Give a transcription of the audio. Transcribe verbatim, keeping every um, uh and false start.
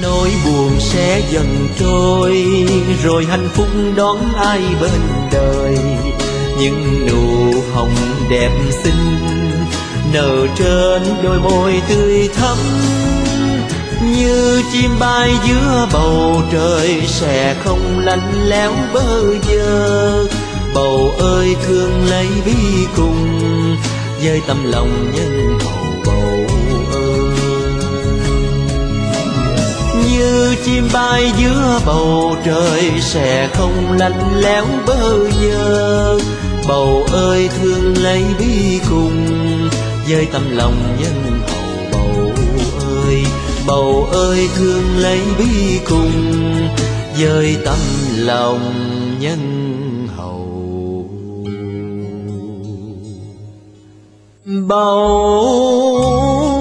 Nỗi buồn sẽ dần trôi, rồi hạnh phúc đón ai bên đời. Những nụ hồng đẹp xinh nở trên đôi môi tươi thắm, như chim bay giữa bầu trời sẽ không lạnh lẽo bơ vơ. Bầu ơi thương lấy bi cùng, với tâm lòng nhân hậu bầu ơi. Như chim bay giữa bầu trời sẽ không lạnh lẽo bơ vơ. Bầu ơi thương lấy bi cùng, với tâm lòng nhân hậu bầu ơi. Bầu ơi thương lấy bi cùng, với tâm lòng nhân hậu bầu